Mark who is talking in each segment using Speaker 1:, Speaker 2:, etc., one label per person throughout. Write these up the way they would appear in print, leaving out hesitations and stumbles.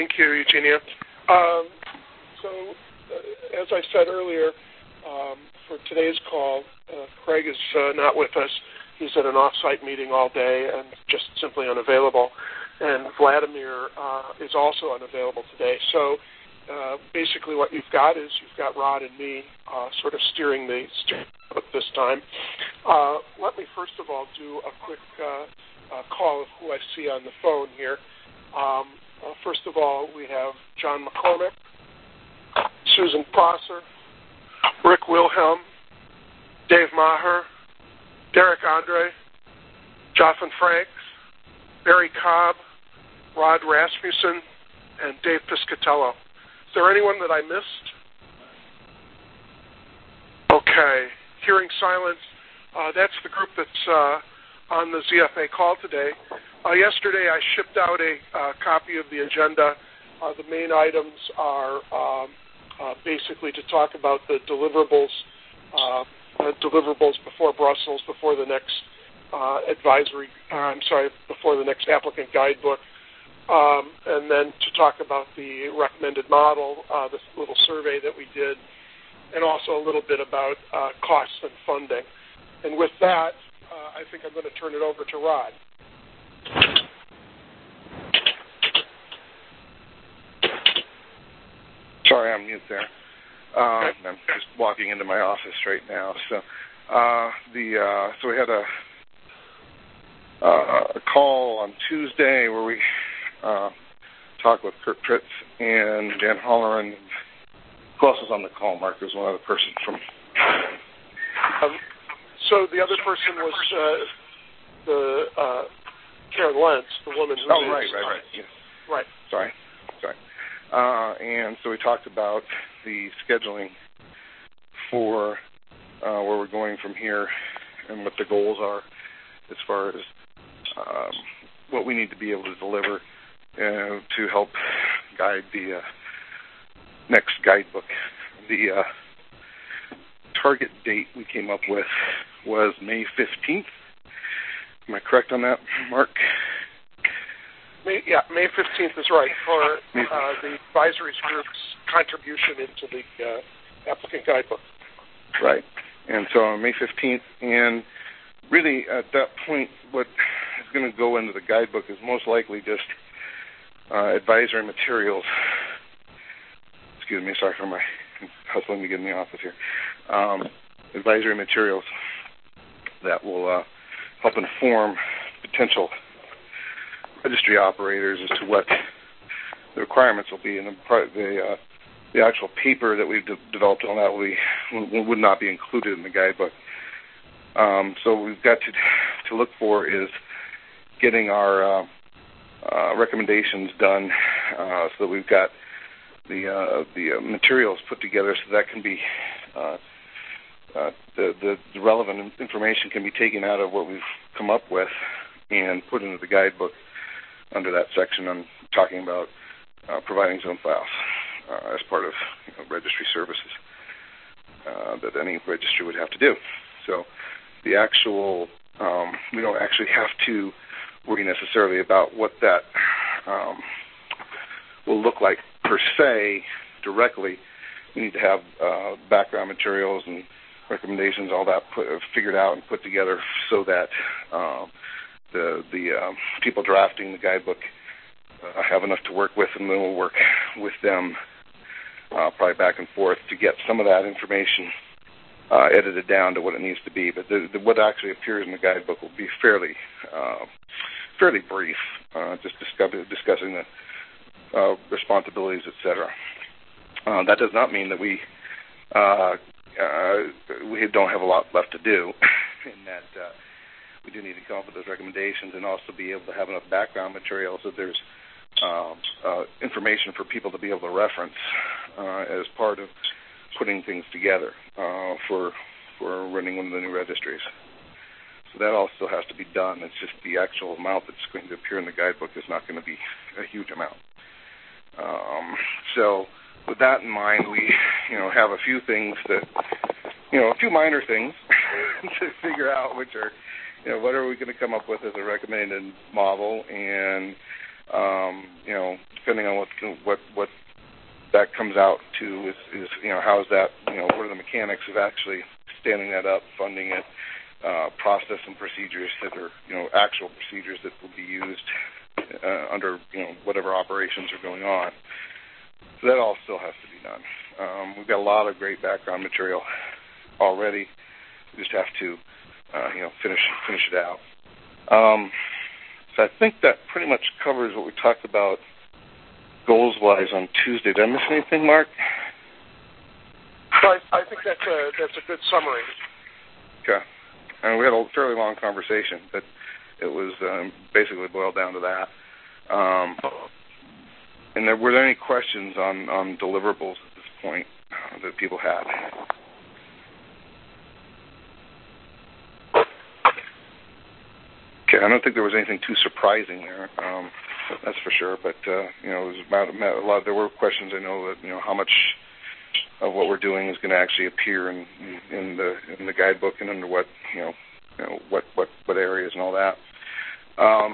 Speaker 1: Thank you, Eugenia. As I said earlier, for today's call, Craig is not with us. He's at an off-site meeting all day and just simply unavailable. And Vladimir is also unavailable today. So basically what you've got is you've got Rod and me sort of steering the book this time. Let me first of all do a quick call of who I see on the phone here. First of all, we have John McCormick, Susan Prosser, Rick Wilhelm, Dave Maher, Derek Andre, Jocelyn Franks, Barry Cobb, Rod Rasmussen, and Dave Piscatello. Is there anyone that I missed? Okay. Hearing silence, that's the group that's on the ZFA call today. Yesterday I shipped out a copy of the agenda. The main items are basically to talk about the deliverables before Brussels, before the next before the next applicant guidebook, and then to talk about the recommended model, this little survey that we did, and also a little bit about costs and funding. And with that, I think I'm going to turn it over to Rod.
Speaker 2: Sorry, I'm mute there. I'm just walking into my office right now. So, so we had a call on Tuesday where we talked with Kurt Pritz and Dan Holleran. Who else was on the call? Mark, there's one other person from.
Speaker 1: So the other person was the Karen Lentz, the woman who.
Speaker 2: Oh, right. Yes.
Speaker 1: Right.
Speaker 2: Sorry. And so we talked about the scheduling for where we're going from here and what the goals are as far as what we need to be able to deliver to help guide the next guidebook. The target date we came up with was May 15th. Am I correct on that, Mark?
Speaker 1: May 15th is right, for the advisory group's contribution into the applicant guidebook.
Speaker 2: Right. And so on May 15th, and really at that point, what is going to go into the guidebook is most likely just advisory materials. Excuse me, sorry for my hustling to get in the office here. Advisory materials that will help inform potential registry operators as to what the requirements will be, and the actual paper that we've developed on that would not be included in the guidebook. So what we've got to look for is getting our recommendations done so that we've got the materials put together so that can be the relevant information can be taken out of what we've come up with and put into the guidebook under that section I'm talking about providing zone files as part of registry services that any registry would have to do. So the actual, we don't actually have to worry necessarily about what that will look like per se directly. We need to have background materials and recommendations, all that figured out and put together so that the people drafting the guidebook have enough to work with, and then we'll work with them probably back and forth to get some of that information edited down to what it needs to be. But what actually appears in the guidebook will be fairly brief, just discussing the responsibilities, etc. That does not mean that we don't have a lot left to do, in that we do need to come up with those recommendations and also be able to have enough background material so there's information for people to be able to reference as part of putting things together for running one of the new registries. So that also has to be done. It's just the actual amount that's going to appear in the guidebook is not going to be a huge amount. So with that in mind, we have a few things that, a few minor things to figure out, which are, what are we going to come up with as a recommended model, and Depending on what that comes out to is how is that, what are the mechanics of actually standing that up, funding it, process and procedures that are, actual procedures that will be used under, whatever operations are going on. So that all still has to be done. We've got a lot of great background material already. We just have to, finish it out. So I think that pretty much covers what we talked about goals-wise on Tuesday. Did I miss anything, Mark?
Speaker 1: I think that's a good summary.
Speaker 2: Okay. And we had a fairly long conversation, but it was basically boiled down to that. And were there any questions on deliverables at this point that people had? Okay, I don't think there was anything too surprising there. That's for sure. But it was about a lot. There were questions. I know that how much of what we're doing is going to actually appear in the guidebook and under what what areas and all that. I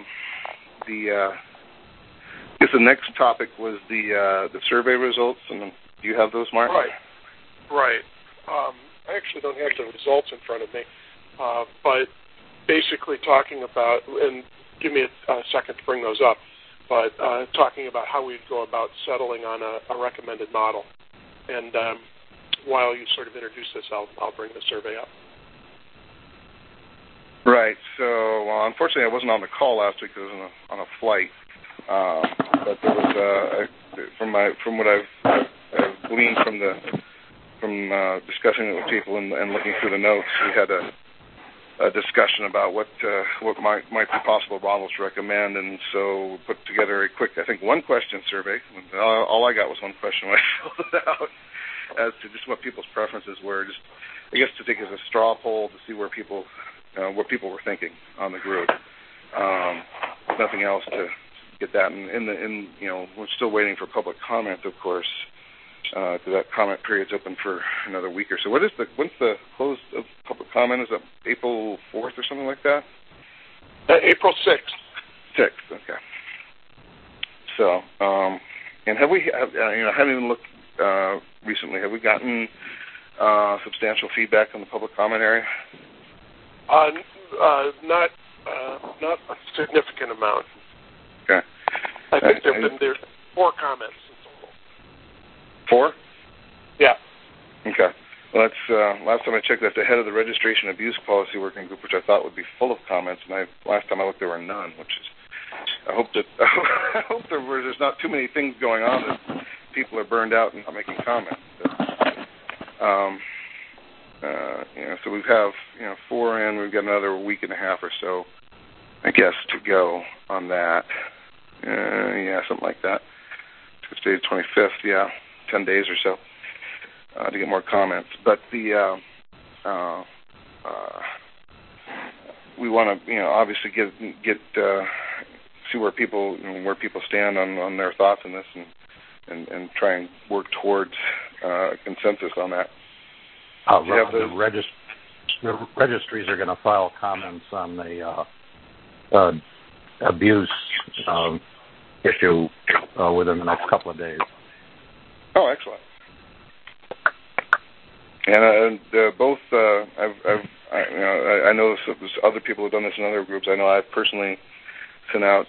Speaker 2: guess the next topic was the survey results. And do you have those, Mark?
Speaker 1: Right. I actually don't have the results in front of me, but basically talking about, and give me a second to bring those up, but talking about how we'd go about settling on a recommended model. And while you sort of introduce this, I'll bring the survey up.
Speaker 2: Right. So, unfortunately, I wasn't on the call last week because I was on a flight. But there was from what I've gleaned from discussing it with people and looking through the notes, we had a discussion about what might be possible models to recommend, and so we put together a quick, I think, one-question survey. All I got was one question when I filled it out as to just what people's preferences were, just I guess to take as a straw poll to see where people what people were thinking on the group. Nothing else to get that. And we're still waiting for public comment, of course. That comment period's open for another week or so. When's the close of public comment? Is it April 4th or something like that?
Speaker 1: April 6th.
Speaker 2: 6th, okay. So, and have we, I haven't even looked recently. Have we gotten substantial feedback on the public comment area?
Speaker 1: Not a significant amount.
Speaker 2: Okay.
Speaker 1: I think there's 4 comments.
Speaker 2: 4?
Speaker 1: Yeah.
Speaker 2: Okay. Well, that's last time I checked, that's the head of the Registration Abuse Policy Working Group, which I thought would be full of comments, and last time I looked, there were none. Which is, I hope there's not too many things going on that people are burned out and not making comments. But, so we have 4 in. We've got another week and a half or so, I guess, to go on that. Something like that. Tuesday, 25th. Yeah. 10 days or so to get more comments. But we want to, obviously get see where people stand on their thoughts on this, and try and work towards consensus on that.
Speaker 3: The registries are going to file comments on the abuse issue within the next couple of days.
Speaker 2: Oh, excellent. And both, I know other people have done this in other groups. I know I've personally sent out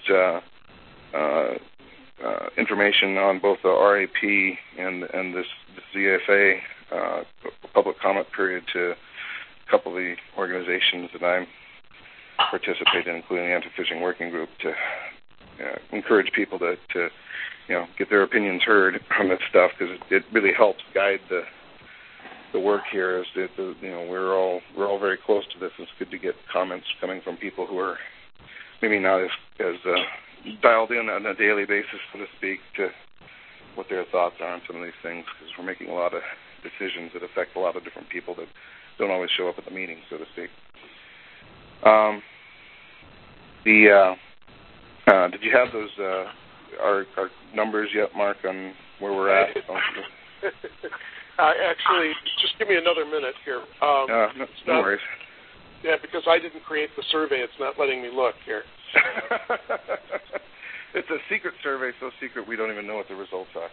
Speaker 2: information on both the RAP and this ZFA public comment period to a couple of the organizations that I'm participating in, including the Anti-Phishing Working Group, to encourage people to get their opinions heard on this stuff, because it really helps guide the work here. We're all very close to this. It's good to get comments coming from people who are maybe not as dialed in on a daily basis, so to speak, to what their thoughts are on some of these things, because we're making a lot of decisions that affect a lot of different people that don't always show up at the meetings, so to speak. Did you have those our numbers yet, Mark, on where we're at?
Speaker 1: Actually, just give me another minute here.
Speaker 2: No worries.
Speaker 1: Yeah, because I didn't create the survey, it's not letting me look here.
Speaker 2: It's a secret survey, so secret we don't even know what the results are.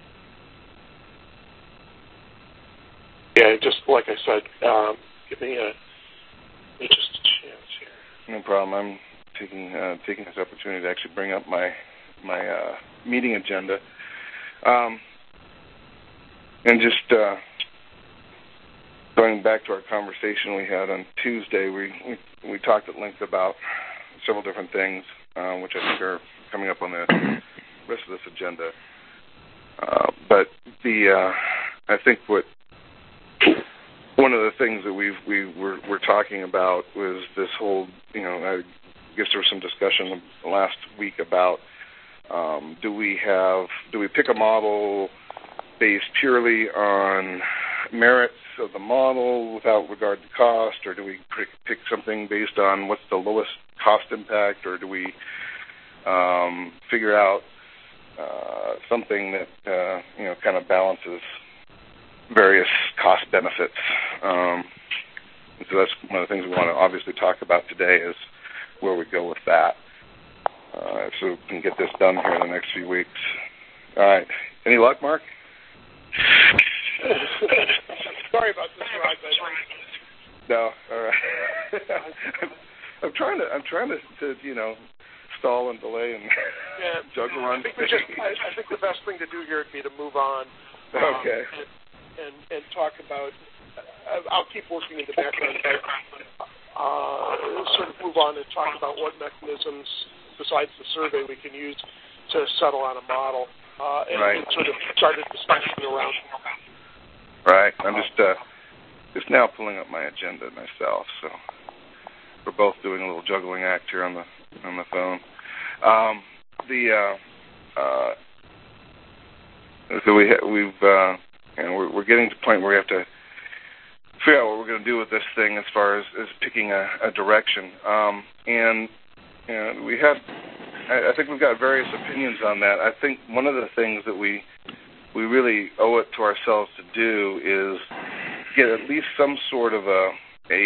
Speaker 1: Yeah, just like I said, give me just a chance here.
Speaker 2: No problem. I'm taking this opportunity to actually bring up my meeting agenda, and just going back to our conversation we had on Tuesday, we talked at length about several different things, which I think are coming up on the rest of this agenda. But I think one of the things that we're talking about was this whole, I guess there was some discussion last week about do we pick a model based purely on merits of the model without regard to cost, or do we pick something based on what's the lowest cost impact, or do we figure out something that kind of balances various cost benefits? So that's one of the things we want to obviously talk about today is where we go with that. So we can get this done here in the next few weeks. All right. Any luck, Mark?
Speaker 1: Sorry about this, Rod.
Speaker 2: No. All right. I'm trying to stall and delay and juggle on.
Speaker 1: I think the best thing to do here would be to move on.
Speaker 2: Okay.
Speaker 1: And talk about. I'll keep working in the background. Sort of move on and talk about what mechanisms besides the survey we can use to settle on a model, and sort of start a discussion around.
Speaker 2: Right. I'm just now pulling up my agenda myself, so we're both doing a little juggling act here on the phone. So we're getting to the point where we have to figure out what we're going to do with this thing as far as picking a direction. And I think we've got various opinions on that. I think one of the things that we really owe it to ourselves to do is get at least some sort of a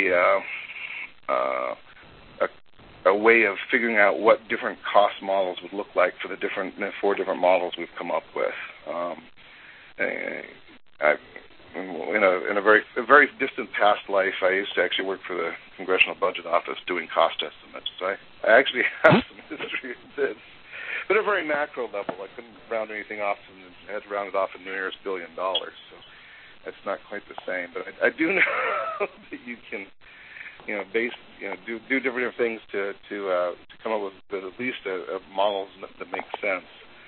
Speaker 2: way of figuring out what different cost models would look like for the four different models we've come up with. In a very distant past life, I used to actually work for the Congressional Budget Office doing cost estimates. So I actually have some history of this, but at a very macro level. I couldn't round anything off, and I had to round it off in the nearest $1 billion. So it's not quite the same. But I do know that you can, do different things to come up with at least a models that make sense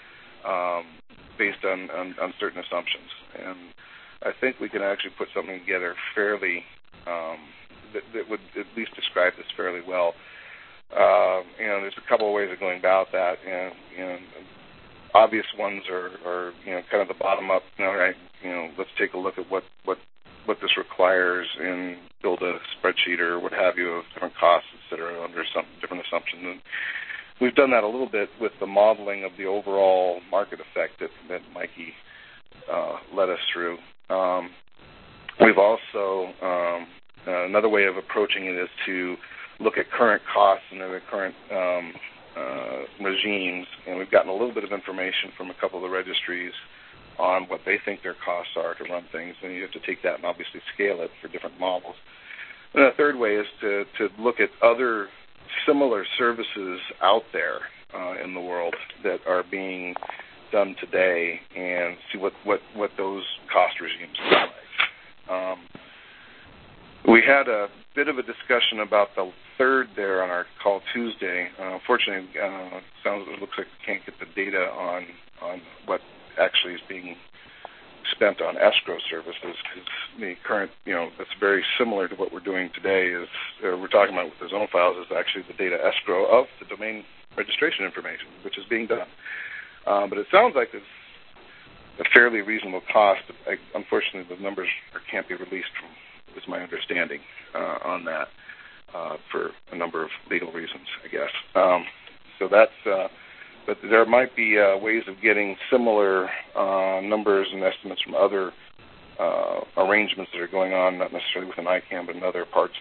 Speaker 2: based on certain assumptions. And I think we can actually put something together fairly that would at least describe this fairly well. There's a couple of ways of going about that, and obvious ones are kind of the bottom up. Let's take a look at what this requires and build a spreadsheet or what have you of different costs, et cetera, under some different assumptions. And we've done that a little bit with the modeling of the overall market effect that Mikey led us through. We've also, another way of approaching it is to look at current costs and the current regimes, and we've gotten a little bit of information from a couple of the registries on what they think their costs are to run things, and you have to take that and obviously scale it for different models. And the third way is to look at other similar services out there in the world that are being done today and see what those cost regimes look like. We had a bit of a discussion about the third there on our call Tuesday. Unfortunately, it looks like we can't get the data on what actually is being spent on escrow services, because the current, that's very similar to what we're doing today. We're talking about with the zone files is actually the data escrow of the domain registration information, which is being done. But it sounds like it's a fairly reasonable cost. But unfortunately, the numbers can't be released is my understanding on that for a number of legal reasons, I guess. So that's. But there might be ways of getting similar numbers and estimates from other arrangements that are going on, not necessarily within ICANN, but in other parts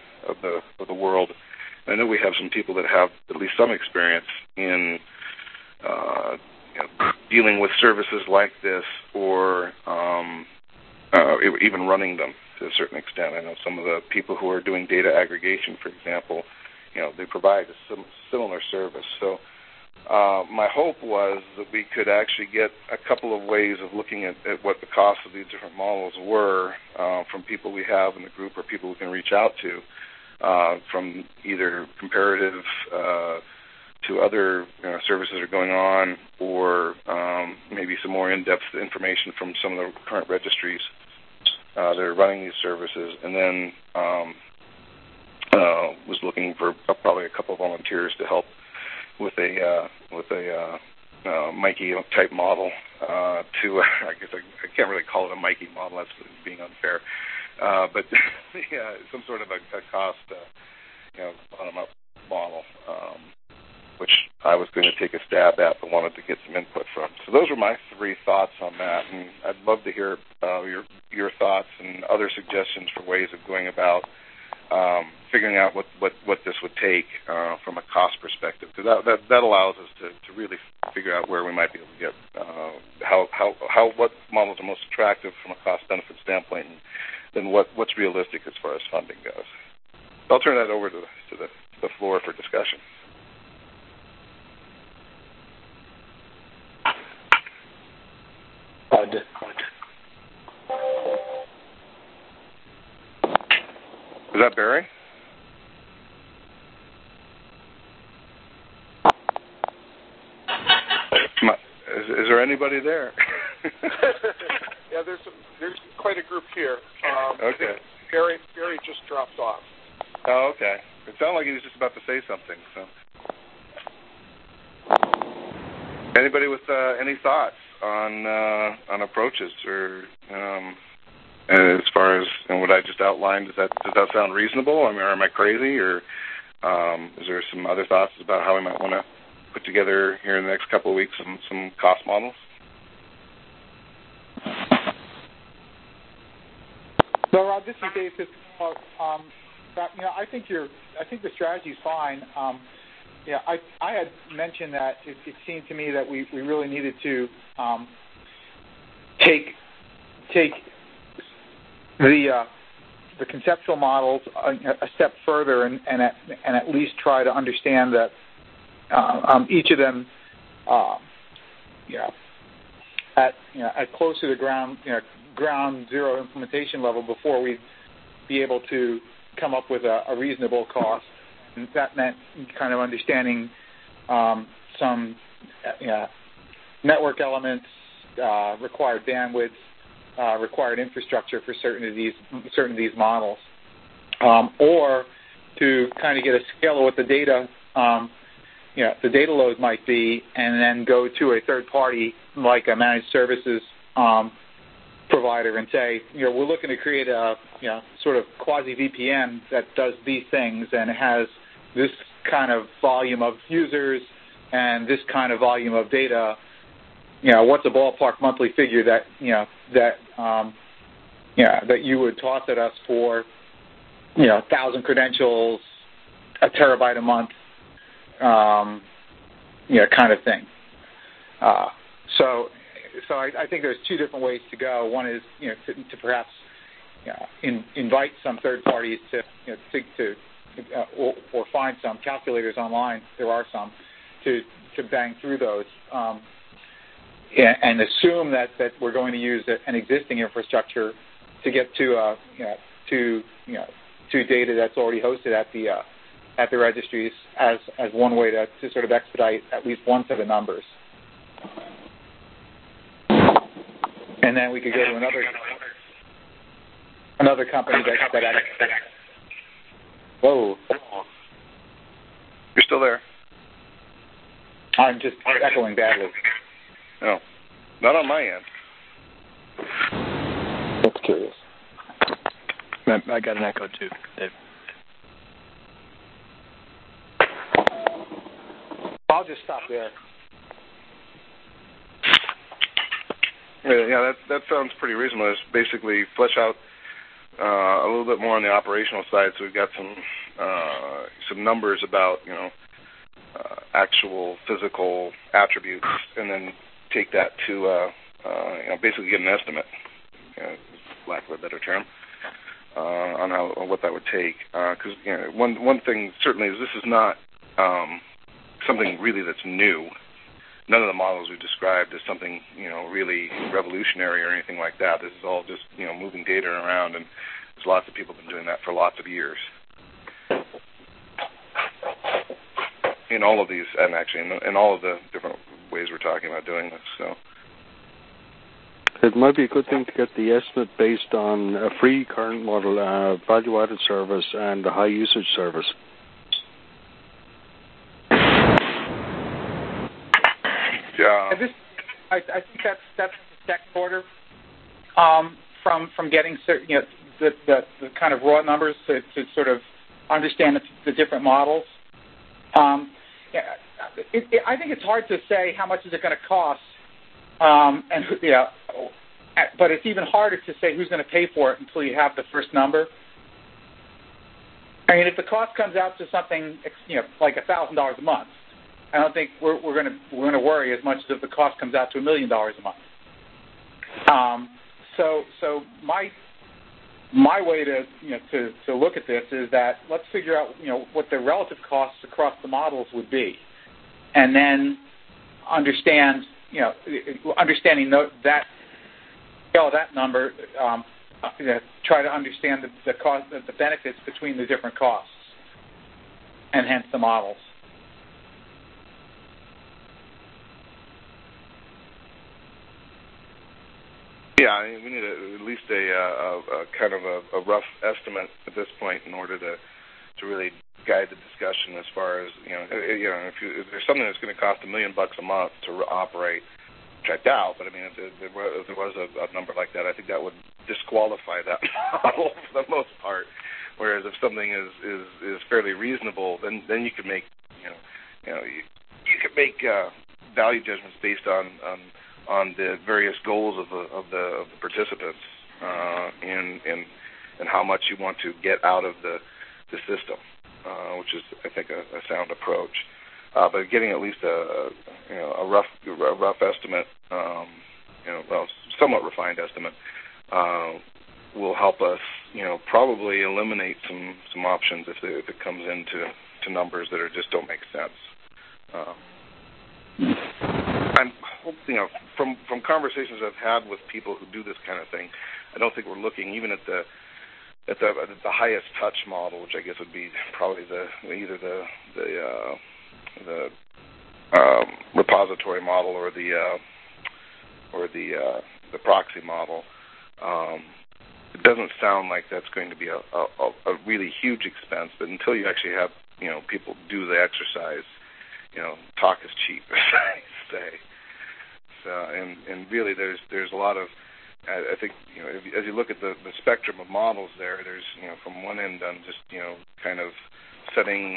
Speaker 2: of the world. I know we have some people that have at least some experience in dealing with services like this, or even running them to a certain extent. I know some of the people who are doing data aggregation, for example, they provide a similar service. So my hope was that we could actually get a couple of ways of looking at what the cost of these different models were from people we have in the group or people we can reach out to, from either comparative to other services that are going on, or maybe some more in-depth information from some of the current registries that are running these services, and then was looking for probably a couple of volunteers to help with a Mikey type model. I guess I can't really call it a Mikey model. That's being unfair, but yeah, some sort of a cost, bottom-up model, which I was going to take a stab at, but wanted to get some input from. So those were my 3 thoughts on that, and I'd love to hear your thoughts and other suggestions for ways of going about figuring out what this would take from a cost perspective, because that allows us to really figure out where we might be able to get what models are most attractive from a cost-benefit standpoint, and then what's realistic as far as funding goes. I'll turn that over to the floor for discussion. Is that Barry? Is there anybody there?
Speaker 1: Yeah, there's quite a group here.
Speaker 2: Okay.
Speaker 1: Barry just dropped off.
Speaker 2: Oh, okay. It sounded like he was just about to say something. So, anybody with any thoughts on approaches, or as far as what I just outlined, does that sound reasonable? I mean, am I crazy, or is there some other thoughts about how we might want to put together here in the next couple of weeks some cost models?
Speaker 4: So, Rob, this is Dave. I think the strategy is fine. I had mentioned that it seemed to me that we really needed to take the conceptual models a step further and at least try to understand that each of them at close to the ground zero implementation level before we'd be able to come up with a reasonable cost. And that meant kind of understanding some network elements, required bandwidth, required infrastructure for certain of these models, or to kind of get a scale of what the data load might be, and then go to a third party like a managed services provider and say, we're looking to create a sort of quasi VPN that does these things, and it has this kind of volume of users and this kind of volume of data. What's a ballpark monthly figure that you would toss at us for 1,000 credentials, a terabyte a month, kind of thing. So I think there's 2 different ways to go. One is to perhaps invite some third parties to or find some calculators online. There are some to bang through those. And assume that we're going to use an existing infrastructure to get to data that's already hosted at the registries as one way to sort of expedite at least one set of numbers. And then we could go to another company that whoa.
Speaker 2: You're still there?
Speaker 4: I'm just echoing badly.
Speaker 2: No, not on my end.
Speaker 4: That's curious.
Speaker 5: I got an echo too, Dave.
Speaker 4: I'll just stop there.
Speaker 2: Yeah, that sounds pretty reasonable. It's basically flesh out a little bit more on the operational side, so we've got some numbers about actual physical attributes, and then take that to basically get an estimate, lack of a better term, on what that would take. Because one thing certainly is this is not something really that's new. None of the models we described is something really revolutionary or anything like that. This is all just moving data around, and there's lots of people been doing that for lots of years. In all of these, and actually in all of the different ways we're talking about doing this. So
Speaker 6: it might be a good thing to get the estimate based on a free current model, value-added service, and a high-usage service.
Speaker 2: Yeah.
Speaker 4: I think that's the second order from getting the kind of raw numbers to sort of understand the different models. I think it's hard to say how much is it going to cost, but it's even harder to say who's going to pay for it until you have the first number. I mean, if the cost comes out to something like $1,000 a month, I don't think we're going to worry as much as if the cost comes out to $1 million a month. So my way to look at this is that let's figure out what the relative costs across the models would be, and then understanding that number, try to understand the cost, the benefits between the different costs, and hence the models.
Speaker 2: Yeah, I mean, we need at least a kind of a rough estimate at this point in order to really guide the discussion as far as if there's something that's going to cost $1 million a month to operate, checked out. But I mean, if there was a number like that, I think that would disqualify that model for the most part. Whereas if something is fairly reasonable, then you can make you can make value judgments based on the various goals of the participants and how much you want to get out of the system, which is, I think, a sound approach. But getting at least a rough estimate, somewhat refined estimate, will help us, probably eliminate some options if it comes into numbers that just don't make sense. I'm hoping, from conversations I've had with people who do this kind of thing, I don't think we're looking even at the highest touch model, which I guess would be probably either the repository model or the proxy model. It doesn't sound like that's going to be a really huge expense, but until you actually have people do the exercise, talk is cheap, as I say. So, and really, there's a lot of, I think, as you look at the spectrum of models there's from one end on just kind of setting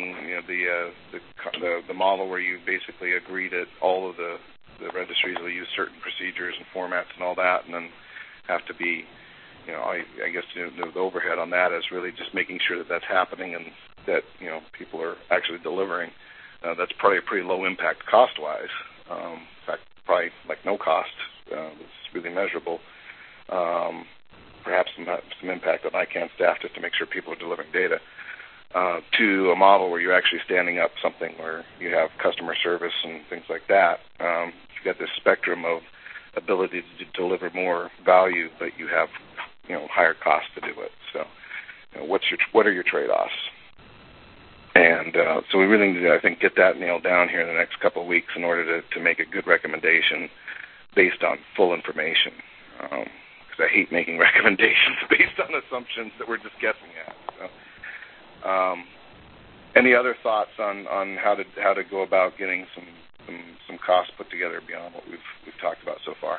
Speaker 2: the model where you basically agree that all of the registries will use certain procedures and formats and all that, and then have to be, I guess the overhead on that is really just making sure that that's happening and that people are actually delivering. That's probably a pretty low impact cost-wise. In fact, probably like no cost. It's really measurable. Perhaps some impact on ICANN staff just to make sure people are delivering data. To a model where you're actually standing up something where you have customer service and things like that. You've got this spectrum of ability to deliver more value, but you have higher costs to do it. So, what are your trade-offs? And so we really need to, I think, get that nailed down here in the next couple of weeks in order to make a good recommendation based on full information. Because I hate making recommendations based on assumptions that we're just guessing at. So, any other thoughts on how to go about getting some costs put together beyond what we've talked about so far?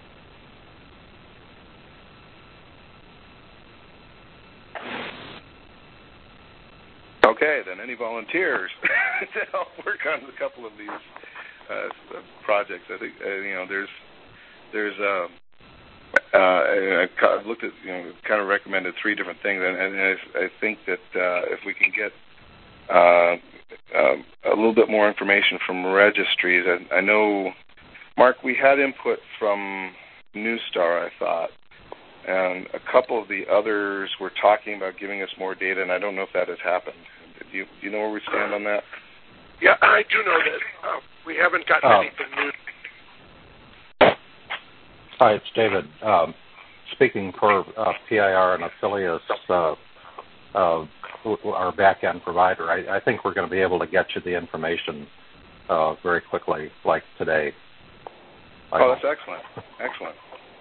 Speaker 2: Okay, then any volunteers to help work on a couple of these projects? I think I've looked at kind of recommended three different things, and I think that if we can get a little bit more information from registries. I know, Mark, we had input from Newstar, I thought, and a couple of the others were talking about giving us more data, and I don't know if that has happened. Do you know where we stand on that?
Speaker 1: Yeah, I do know that. We haven't gotten anything new.
Speaker 3: Hi, it's David. Speaking for PIR and affiliates, our back-end provider, I think we're going to be able to get you the information very quickly, like today.
Speaker 2: Oh, that's excellent. Excellent.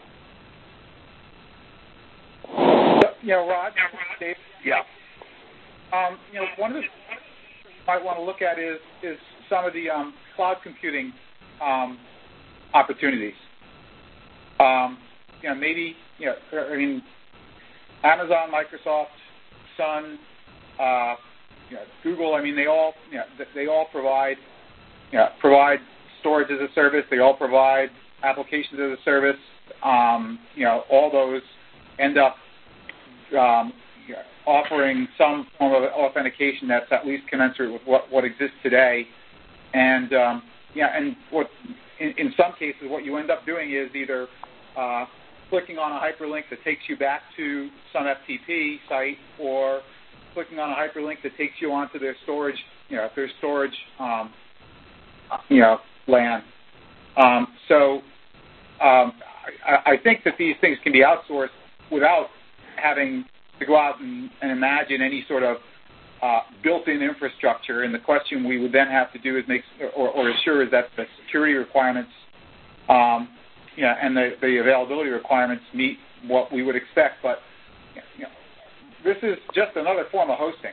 Speaker 4: Rod, Dave?
Speaker 2: Yeah.
Speaker 4: One of the things you might want to look at is some of the cloud computing opportunities. Maybe, Amazon, Microsoft, Sun, Google. They all provide storage as a service. They all provide applications as a service. All those end up offering some form of authentication that's at least commensurate with what exists today. And what in some cases, what you end up doing is either clicking on a hyperlink that takes you back to some FTP site, or clicking on a hyperlink that takes you onto their storage, LAN. I think that these things can be outsourced without having to go out and imagine any sort of built-in infrastructure. And the question we would then have to do is make or assure is that the security requirements and the availability requirements meet what we would expect. But this is just another form of hosting.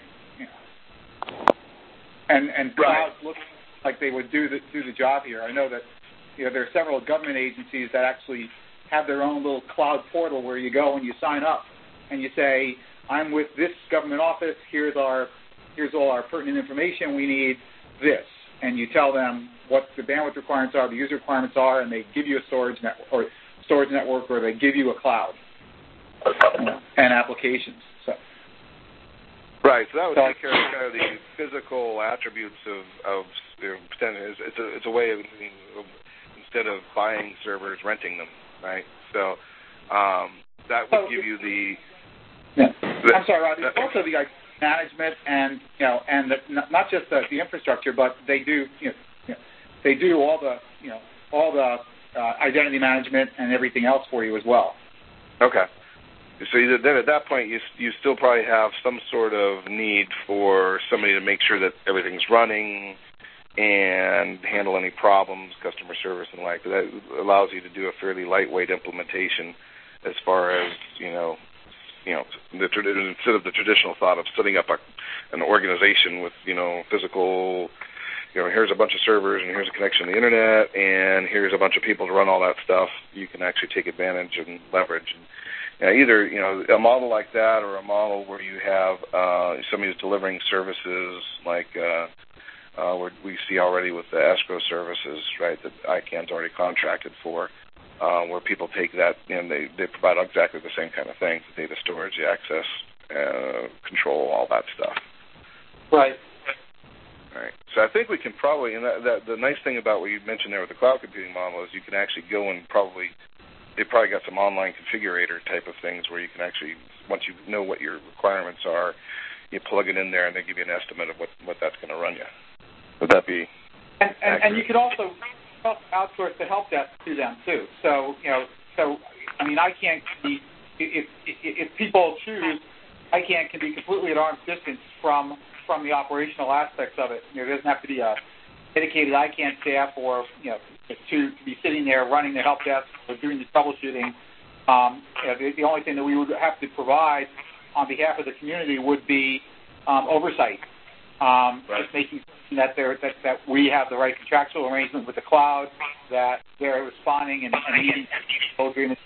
Speaker 4: And clouds look like they would do the job here. I know that there are several government agencies that actually have their own little cloud portal where you go and you sign up and you say, I'm with this government office, here's all our pertinent information, we need this. And you tell them what the bandwidth requirements are, the user requirements are, and they give you a storage network, or they give you a cloud and applications.
Speaker 2: Right, so that would take care of kind of the physical attributes of it's a way of, instead of buying servers, renting them, right? So that would give you the...
Speaker 4: I'm sorry, Rod. It's also the management and not just the infrastructure, but they do all the identity management and everything else for you as well.
Speaker 2: Okay. So then at that point, you still probably have some sort of need for somebody to make sure that everything's running and handle any problems, customer service and like that. Allows you to do a fairly lightweight implementation as far as, instead of the traditional thought of setting up an organization with, physical, here's a bunch of servers and here's a connection to the internet and here's a bunch of people to run all that stuff. You can actually take advantage and leverage. Either, a model like that or a model where you have somebody who's delivering services like what we see already with the escrow services, right, that ICANN's already contracted for, where people take that and they provide exactly the same kind of things, the data storage, the access, control, all that stuff.
Speaker 4: Right.
Speaker 2: All right. So I think we can probably, and the nice thing about what you mentioned there with the cloud computing model is you can actually go and they probably got some online configurator type of things where you can actually, once you know what your requirements are, you plug it in there and they give you an estimate of what that's going to run you. Would that be?
Speaker 4: And you could also outsource the help desk to them too. So ICANN can be, if people choose, ICANN can be completely at arm's distance from the operational aspects of it. There doesn't have to be a dedicated ICANN staff or to be sitting there running the help desk or doing the troubleshooting. The only thing that we would have to provide on behalf of the community would be oversight, just making that we have the right contractual arrangement with the cloud, that they're responding and meeting agreements.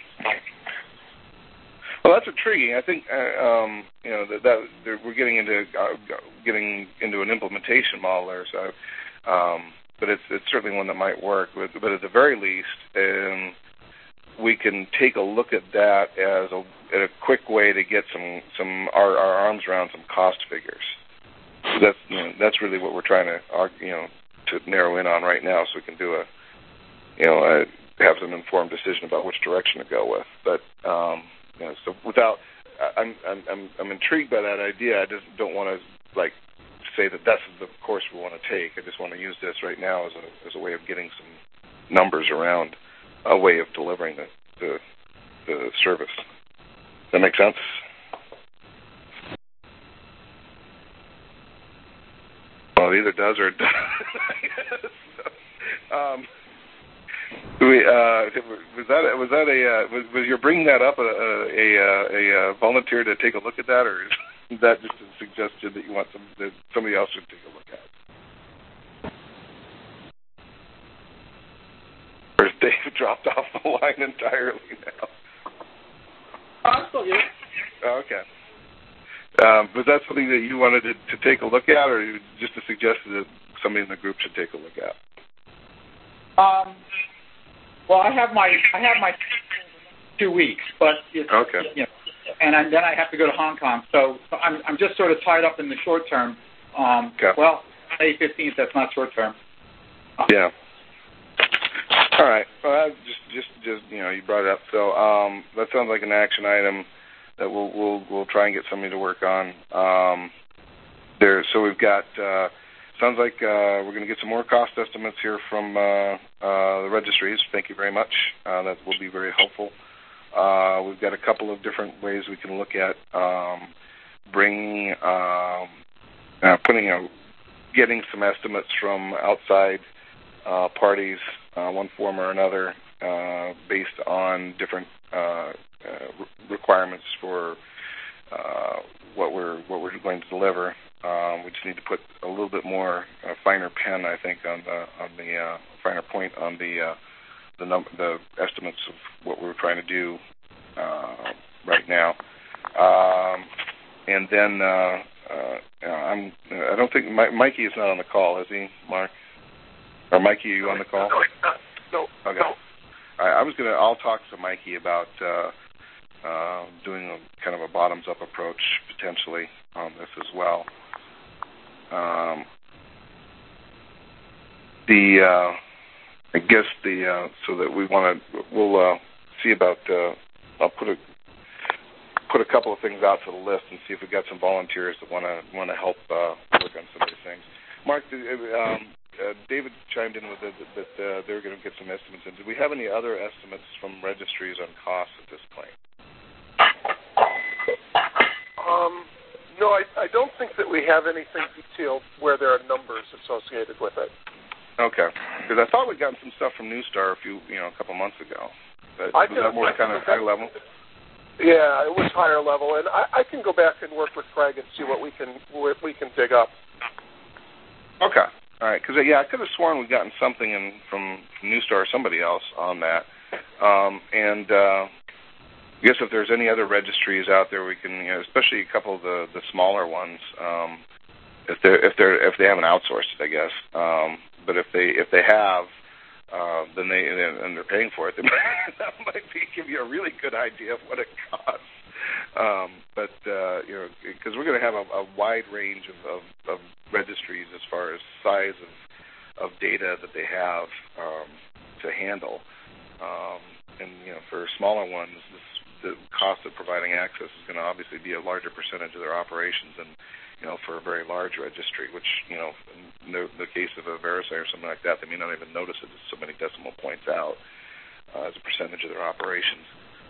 Speaker 2: Well, that's intriguing. I think that we're getting into an implementation model there. So, but it's certainly one that might work. But at the very least, we can take a look at that as a quick way to get our arms around some cost figures. that's really what we're trying to to narrow in on right now, so we can do have an informed decision about which direction to go with. But so without, I'm intrigued by that idea. I just don't want to say that that's the course we want to take. I just want to use this right now as a way of getting some numbers around a way of delivering the service. Does that make sense? Well, it either does or it doesn't. Was your bringing that up a volunteer to take a look at that, or is that just a suggestion that you want that somebody else should take a look at? Or has Dave dropped off the line entirely now?
Speaker 4: I'm still here.
Speaker 2: Oh, okay. Was that something that you wanted to take a look at, or just a suggestion that somebody in the group should take a look at?
Speaker 4: Well, I have my 2 weeks, but
Speaker 2: okay.
Speaker 4: And then I have to go to Hong Kong, so I'm just sort of tied up in the short term.
Speaker 2: Okay.
Speaker 4: Well, May 15th, that's not short term.
Speaker 2: Yeah. All right. Well, just you brought it up, so that sounds like an action item that we'll try and get somebody to work on. So we've got. Sounds like we're going to get some more cost estimates here from the registries. Thank you very much. That will be very helpful. We've got a couple of different ways we can look at getting some estimates from outside parties, one form or another, based on different requirements for what we're going to deliver. We just need to put a little bit more finer pen, I think, on the finer point on the estimates of what we're trying to do right now. And then I don't think Mikey is not on the call, is he, Mark? Or Mikey, are you on the call?
Speaker 1: No.
Speaker 2: Okay. No. I'll talk to Mikey about doing a kind of a bottoms-up approach potentially on this as well. So that we'll see about. I'll put a couple of things out to the list and see if we've got some volunteers that want to help work on some of these things. Mark, David chimed in with that they were going to get some estimates in. Do we have any other estimates from registries on costs at this point?
Speaker 1: No, I don't think that we have anything detailed where there are numbers associated with it.
Speaker 2: Okay, because I thought we'd gotten some stuff from Newstar a couple months ago. Was that more kind of high level?
Speaker 1: Yeah, it was higher level, and I can go back and work with Craig and see what we can dig up.
Speaker 2: Okay, all right, because I could have sworn we'd gotten something from Newstar or somebody else on that, and I guess if there's any other registries out there, we can, especially a couple of the smaller ones, if they haven't outsourced it, I guess. But if they have, then they're paying for it, that might give you a really good idea of what it costs. Because we're going to have a wide range of registries as far as size of data that they have to handle, and for smaller ones, the cost of providing access is going to obviously be a larger percentage of their operations than, for a very large registry, which, in the case of a VeriSign or something like that, they may not even notice it as so many decimal points out as a percentage of their operations.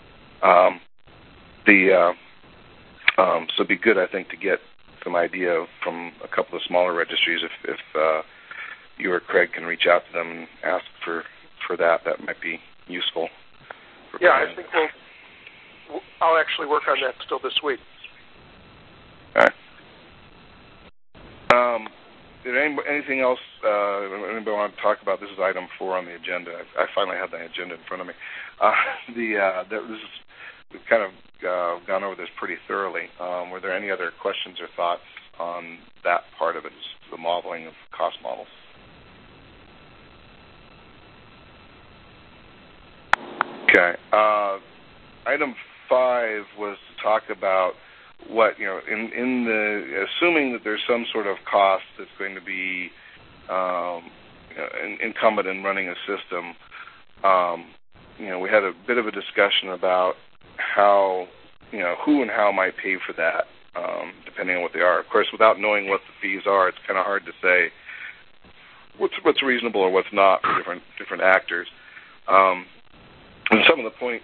Speaker 2: So it'd be good, I think, to get some idea from a couple of smaller registries. If you or Craig can reach out to them and ask for that might be useful.
Speaker 1: Yeah, I think I'll actually work on that still this week.
Speaker 2: All right. Did anything else anybody want to talk about? This is item 4 on the agenda. I finally have the agenda in front of me. We've kind of gone over this pretty thoroughly. Were there any other questions or thoughts on that part of it, the modeling of cost models? Okay. Item 5 was to talk about what, in the assuming that there's some sort of cost that's going to be incumbent in running a system, we had a bit of a discussion about how, who and how might pay for that, depending on what they are. Of course, without knowing what the fees are, it's kind of hard to say what's reasonable or what's not for different actors. And some of the points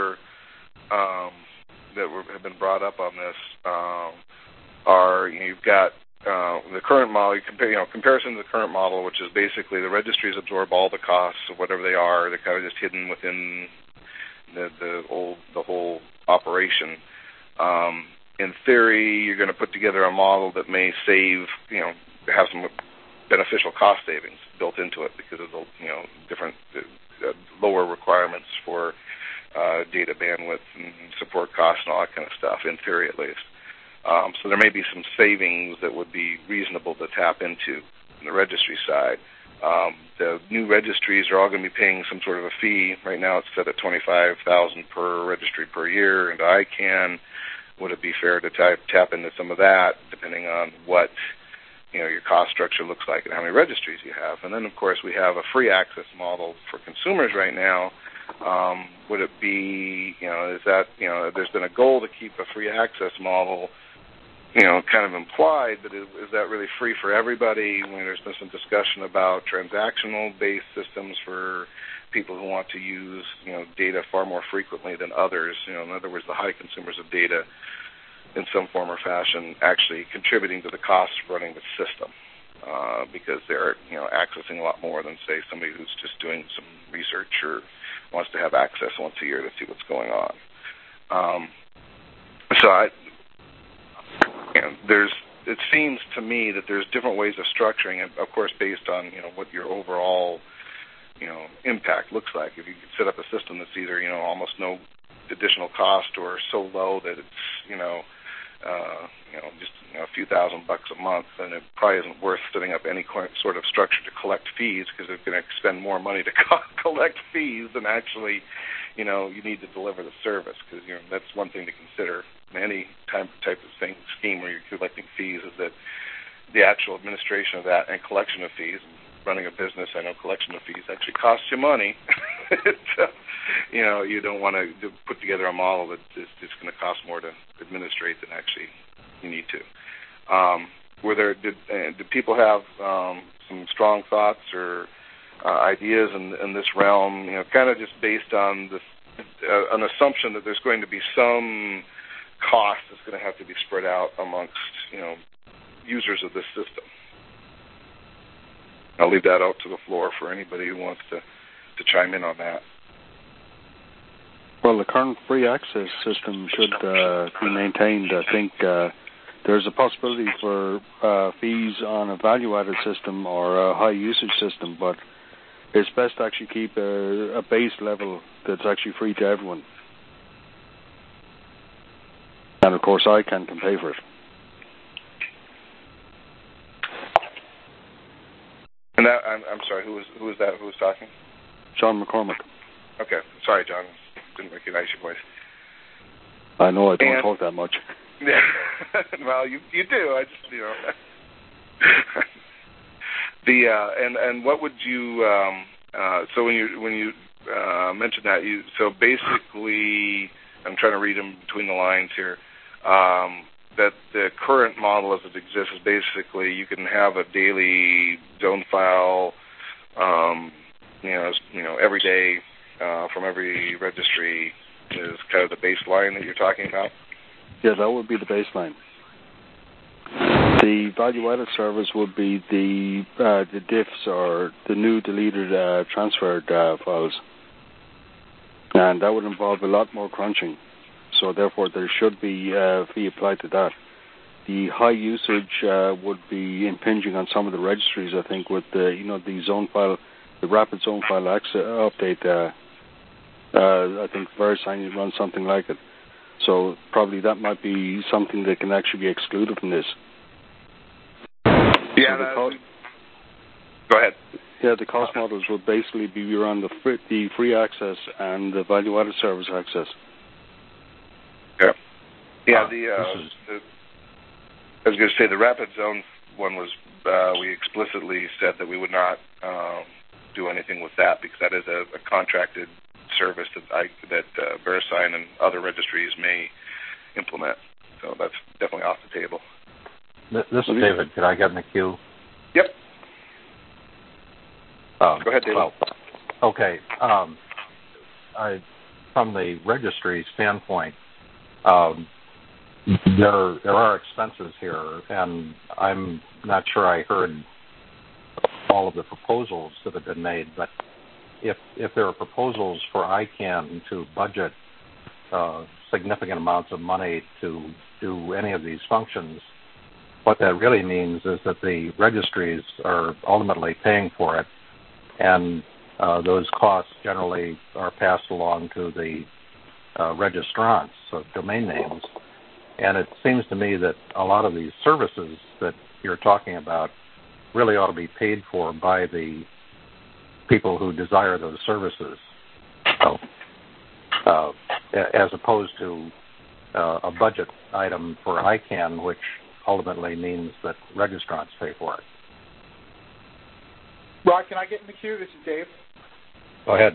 Speaker 2: have been brought up on this are you've got the current model. Comparison to the current model, which is basically the registries absorb all the costs of whatever they are. They're kind of just hidden within the whole operation. In theory, you're going to put together a model that may have some beneficial cost savings built into it because of the different lower requirements for data bandwidth and support costs and all that kind of stuff, in theory at least. So there may be some savings that would be reasonable to tap into on the registry side. The new registries are all going to be paying some sort of a fee. Right now it's set at $25,000 per registry per year, and ICANN. Would it be fair to tap into some of that, depending on what your cost structure looks like and how many registries you have? And then, of course, we have a free access model for consumers right now. Would it be, is that, there's been a goal to keep a free access model, kind of implied, but is that really free for everybody? There's been some discussion about transactional-based systems for people who want to use, data far more frequently than others. In other words, the high consumers of data in some form or fashion actually contributing to the cost of running the system because they're, accessing a lot more than, say, somebody who's just doing some research or wants to have access once a year to see what's going on. It seems to me that there's different ways of structuring it, of course, based on, what your overall, impact looks like. If you could set up a system that's either, almost no additional cost or so low that it's, just a few $1,000s a month, then it probably isn't worth setting up any sort of structure to collect fees because they're going to spend more money to collect fees than actually, you need to deliver the service because, that's one thing to consider in any type of scheme where you're collecting fees is that the actual administration of that and collection of fees, running a business, I know collection of fees actually costs you money. You don't want to put together a model that is just going to cost more to administrate than actually you need to. Did people have some strong thoughts or ideas in this realm? Kind of just based on an assumption that there's going to be some cost that's going to have to be spread out amongst users of this system. I'll leave that out to the floor for anybody who wants to chime in on that.
Speaker 6: Well, the current free access system should be maintained. I think there's a possibility for fees on a value-added system or a high-usage system, but it's best to actually keep a base level that's actually free to everyone. And, of course, ICANN can pay for it.
Speaker 2: And that, I'm sorry, who was that? Who was talking?
Speaker 6: John McCormick.
Speaker 2: Okay. Sorry, John. Didn't recognize your voice.
Speaker 6: I know I don't talk that much.
Speaker 2: Yeah. Well, you do. I just, and what would you, so when you mentioned that, so basically, I'm trying to read them between the lines here, that the current model as it exists is basically you can have a daily zone file, every day from every registry is kind of the baseline that you're talking about?
Speaker 6: Yeah, that would be the baseline. The value-added service would be the diffs or the new deleted transferred files, and that would involve a lot more crunching. So therefore, there should be a fee applied to that. The high usage would be impinging on some of the registries, I think, with the zone file, the rapid zone file update. I think VeriSign runs something like it. So probably that might be something that can actually be excluded from this.
Speaker 2: Yeah. Go ahead.
Speaker 6: Yeah, the cost models would basically be around the free access and the value-added service access.
Speaker 2: Yeah. Yeah, I was going to say the Rapid Zone one was, we explicitly said that we would not do anything with that because that is a contracted service that VeriSign and other registries may implement. So that's definitely off the table.
Speaker 3: This is David. Could I get in the queue?
Speaker 2: Yep. Go ahead, David.
Speaker 3: Well, okay. From the registry standpoint, there are expenses here, and I'm not sure I heard all of the proposals that have been made, but if there are proposals for ICANN to budget significant amounts of money to do any of these functions, what that really means is that the registries are ultimately paying for it, and those costs generally are passed along to the registrants of domain names. And it seems to me that a lot of these services that you're talking about really ought to be paid for by the people who desire those services, so, as opposed to a budget item for ICANN, which ultimately means that registrants pay for it.
Speaker 4: Rod, can I get in the queue? This is Dave.
Speaker 3: Go ahead.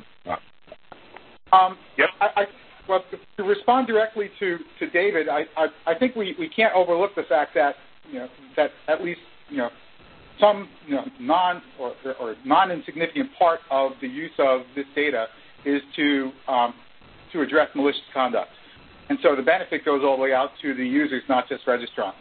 Speaker 2: Yep.
Speaker 4: Well, to respond directly to David, I think we can't overlook the fact that that at least some non-insignificant part of the use of this data is to address malicious conduct, and so the benefit goes all the way out to the users, not just registrants.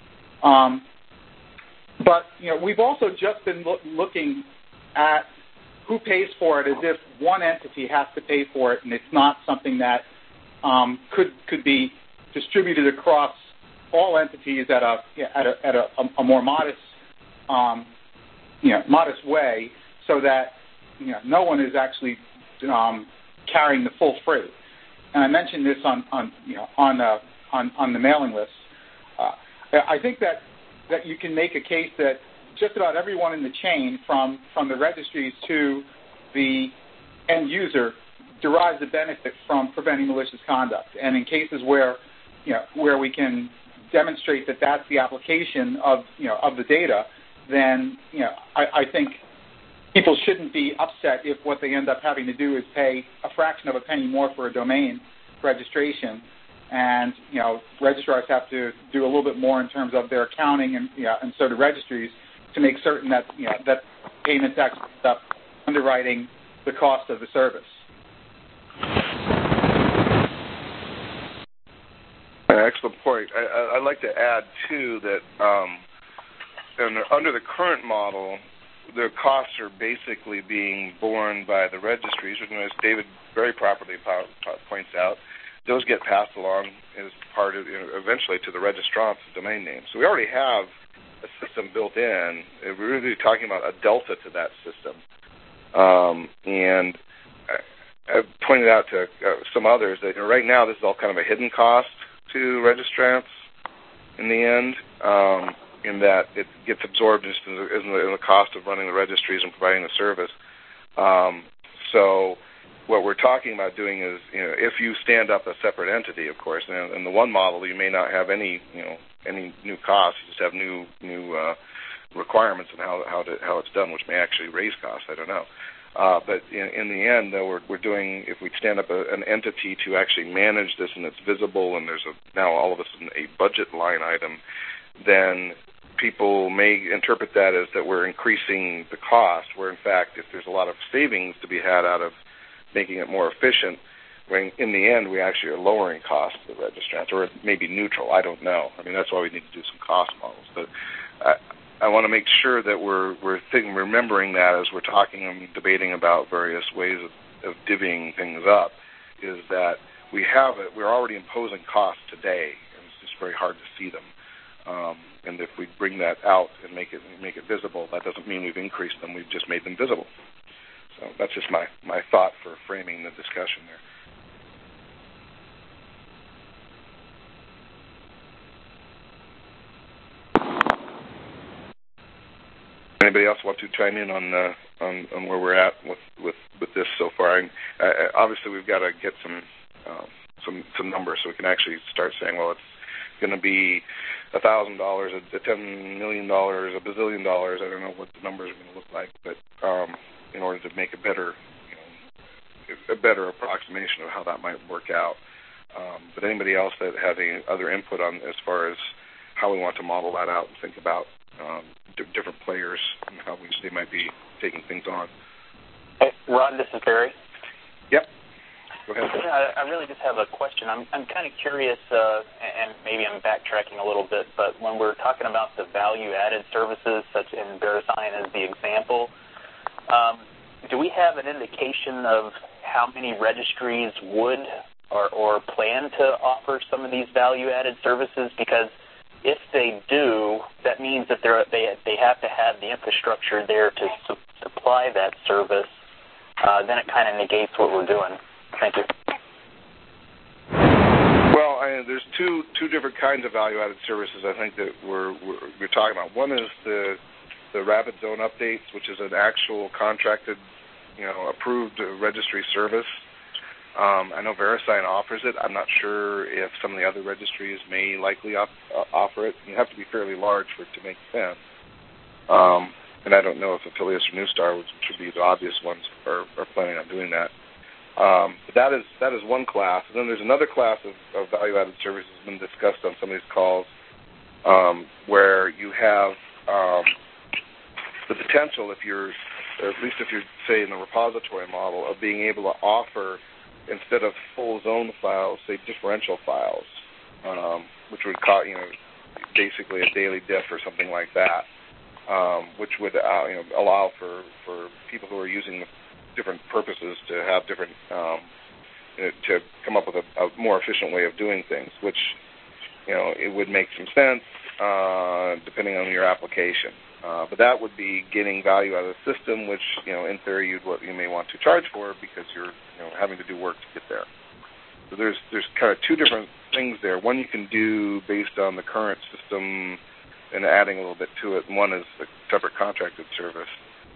Speaker 4: But we've also just been looking at who pays for it as if one entity has to pay for it, and it's not something that could be distributed across all entities at a more modest modest way, so that no one is actually carrying the full freight. And I mentioned this on the mailing list. I think that you can make a case that just about everyone in the chain, from the registries to the end user, derives a benefit from preventing malicious conduct. And in cases where we can demonstrate that that's the application of the data, then I think people shouldn't be upset if what they end up having to do is pay a fraction of a penny more for a domain registration, and registrars have to do a little bit more in terms of their accounting, and so do registries, to make certain that that payments actually end up underwriting the cost of the service.
Speaker 2: Excellent point. I'd like to add, too, that under the current model, the costs are basically being borne by the registries, and as David very properly points out, those get passed along as part of, eventually, to the registrants of domain names. So we already have a system built in. We're really talking about a delta to that system. And I've pointed out to some others that right now this is all kind of a hidden cost to registrants in the end, in that it gets absorbed just in the cost of running the registries and providing the service. So what we're talking about doing is, if you stand up a separate entity, of course, and in the one model you may not have any new costs, you just have new requirements on how it's done, which may actually raise costs. I don't know. But in the end, though, we're doing, if we stand up an entity to actually manage this and it's visible and there's now all of a sudden a budget line item, then people may interpret that as that we're increasing the cost, where in fact, if there's a lot of savings to be had out of making it more efficient, when in the end we actually are lowering costs to the registrants, or it may be neutral. I don't know. I mean, that's why we need to do some cost models. But I want to make sure that we're remembering that as we're talking and debating about various ways of divvying things up, is that we're already imposing costs today, and it's just very hard to see them. And if we bring that out and make it visible, that doesn't mean we've increased them. We've just made them visible. So that's just my thought for framing the discussion there. Anybody else want to chime in on where we're at with this so far? Obviously, we've got to get some numbers so we can actually start saying, well, going to be $1,000, $10 million, $1 bazillion. I don't know what the numbers are going to look like, but in order to make a better approximation of how that might work out. But anybody else that has any other input on as far as how we want to model that out and think about different players and how they might be taking things on.
Speaker 7: Hey, Rod, this is Barry.
Speaker 2: Yep. Go ahead.
Speaker 7: I really just have a question. I'm kind of curious, and maybe I'm backtracking a little bit, but when we're talking about the value-added services, such in VeriSign as the example, do we have an indication of how many registries would or plan to offer some of these value-added services? Because if they do, that means that they have to have the infrastructure there to supply that service. Then it kind of negates what we're doing. Thank you.
Speaker 2: Well, there's two different kinds of value-added services I think that we're talking about. One is the Rapid Zone updates, which is an actual contracted, approved registry service. I know VeriSign offers it. I'm not sure if some of the other registries may likely offer it. You have to be fairly large for it to make sense. And I don't know if Afilias or Neustar, which would be the obvious ones, are planning on doing that. But that is one class. And then there's another class of value-added services that's been discussed on some of these calls, where you have the potential, or at least if you're, say, in the repository model, of being able to offer, instead of full zone files, say differential files, which would call, basically a daily diff or something like that, which would allow for people who are using different purposes to have different, to come up with a more efficient way of doing things, which, it would make some sense depending on your application. But that would be getting value out of the system, which, in theory, you may want to charge for because you're having to do work to get there. So there's kind of two different things there. One you can do based on the current system and adding a little bit to it, and one is a separate contracted service.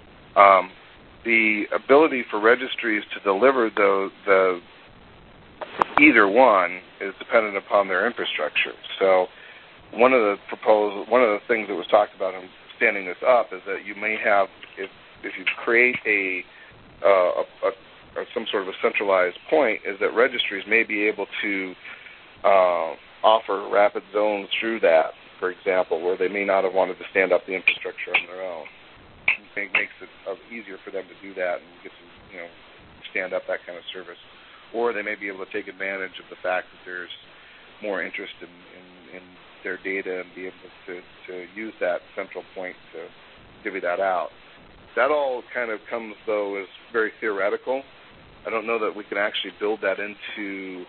Speaker 2: The ability for registries to deliver the either one is dependent upon their infrastructure. So one of the things that was talked about in standing this up is that you may have, if you create some sort of a centralized point, is that registries may be able to offer rapid zones through that, for example, where they may not have wanted to stand up the infrastructure on their own. It makes it easier for them to do that and get to, stand up that kind of service. Or they may be able to take advantage of the fact that there's more interest in their data and be able to use that central point to divvy that out. That all kind of comes, though, as very theoretical. I don't know that we can actually build that into,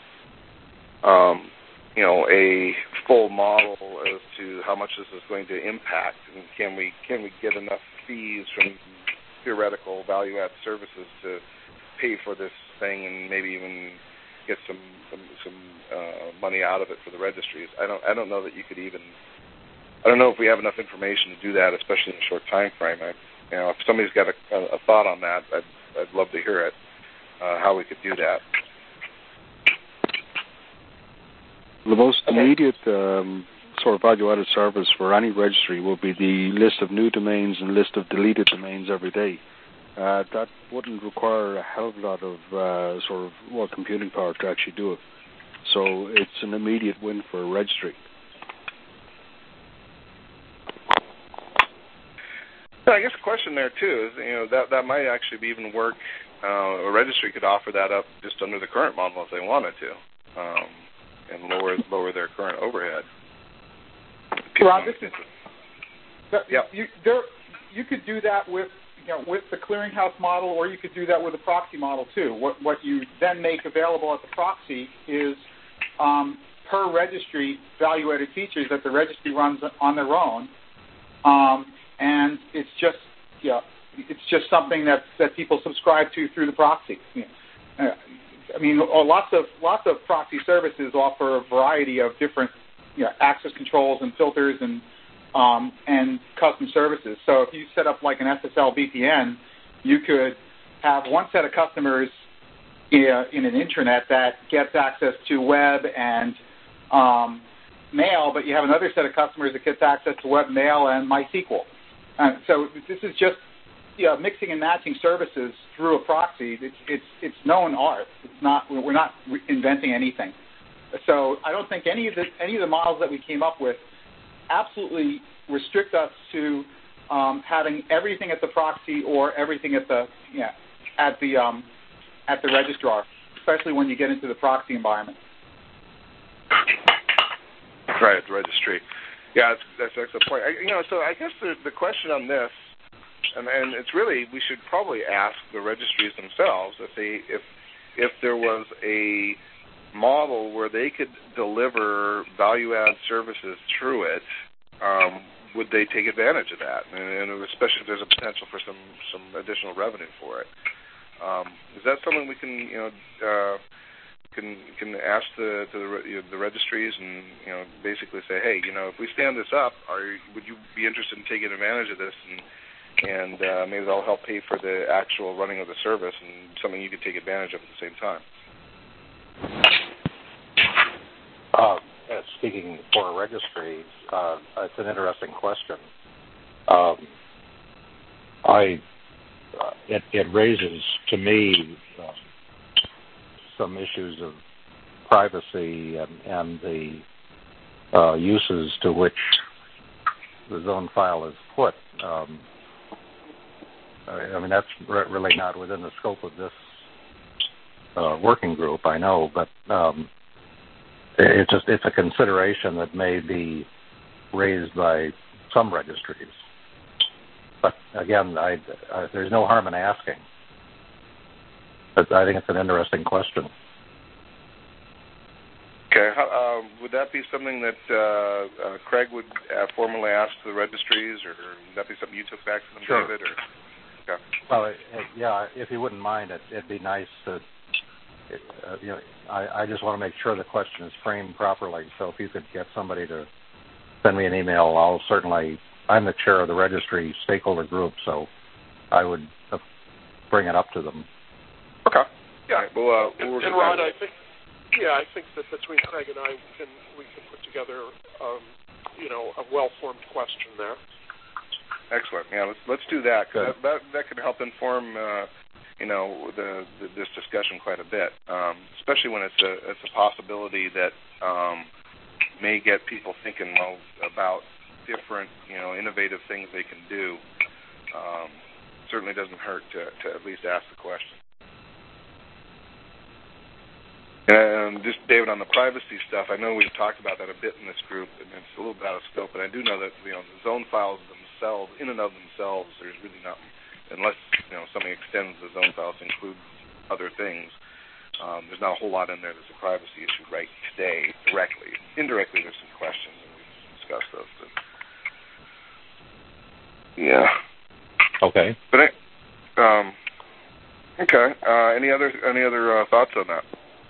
Speaker 2: a full model as to how much this is going to impact, and can we get enough fees from theoretical value-add services to pay for this thing and maybe even get some money out of it for the registries. I don't know that you could even. I don't know if we have enough information to do that, especially in a short time frame. If somebody's got a thought on that, I'd love to hear it. How we could do that.
Speaker 6: The most immediate sort of value-added service for any registry will be the list of new domains and list of deleted domains every day. That wouldn't require a hell of a lot of computing power to actually do it. So it's an immediate win for a registry.
Speaker 2: I guess the question there too is, that might actually even work. A registry could offer that up just under the current model if they wanted to, and lower their current overhead.
Speaker 4: Rob,
Speaker 2: Yep.
Speaker 4: You could do that with the clearinghouse model, or you could do that with a proxy model too. What you then make available at the proxy is per registry value-added features that the registry runs on their own, and it's just something that people subscribe to through the proxy. Lots of proxy services offer a variety of different access controls and filters and custom services. So if you set up like an SSL VPN, you could have one set of customers in an intranet that gets access to web and mail, but you have another set of customers that gets access to web mail and MySQL. So this is just mixing and matching services through a proxy. It's known art. We're not inventing anything. So I don't think any of the models that we came up with absolutely restrict us to having everything at the proxy or everything at the registrar, especially when you get into the proxy environment.
Speaker 2: Right, at the registry. Yeah, that's an excellent point. So I guess the question on this, and it's really, we should probably ask the registries themselves if there was a model where they could deliver value-add services through it, would they take advantage of that? And especially if there's a potential for some additional revenue for it. Is that something we can can ask the registries and basically say, hey, if we stand this up, would you be interested in taking advantage of this, and maybe that'll help pay for the actual running of the service and something you could take advantage of at the same time.
Speaker 3: Speaking for registries, it's an interesting question. It raises to me some issues of privacy and the uses to which the zone file is put. That's really not within the scope of this working group, I know, but it's a consideration that may be raised by some registries. But again, there's no harm in asking. But I think it's an interesting question.
Speaker 2: Okay. Would that be something that Craig would formally ask the registries, or would that be something you took back to them,
Speaker 3: Sure.
Speaker 2: David? Or, okay.
Speaker 3: Well, if you wouldn't mind, it'd be nice to. I just want to make sure the question is framed properly. So if you could get somebody to send me an email, I'm the chair of the registry stakeholder group, so I would bring it up to them.
Speaker 2: Okay. Yeah.
Speaker 1: Well, and Rod, I think that between Craig and I, we can put together, a well-formed question there.
Speaker 2: Excellent. Yeah, let's do that, because that could help inform this discussion quite a bit, especially when it's a possibility that may get people thinking about different innovative things they can do. Certainly doesn't hurt to at least ask the question. And just, David, on the privacy stuff, I know we've talked about that a bit in this group, and it's a little bit out of scope, but I do know that the zone files themselves, in and of themselves, there's really not, unless something extends the zone files to include other things, there's not a whole lot in there that's a privacy issue right today directly. Indirectly, there's some questions, and we've discussed those. But yeah.
Speaker 3: Okay.
Speaker 2: But okay. Any other thoughts on that?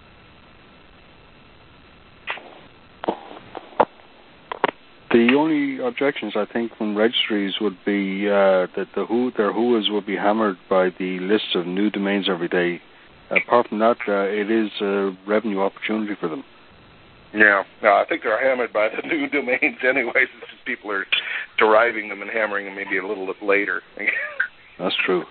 Speaker 6: The only objections, I think, from registries would be that their WHOIS would be hammered by the list of new domains every day. Apart from that, it is a revenue opportunity for them.
Speaker 2: Yeah, no, I think they're hammered by the new domains anyways. It's just people are deriving them and hammering them maybe a little bit later.
Speaker 6: That's true.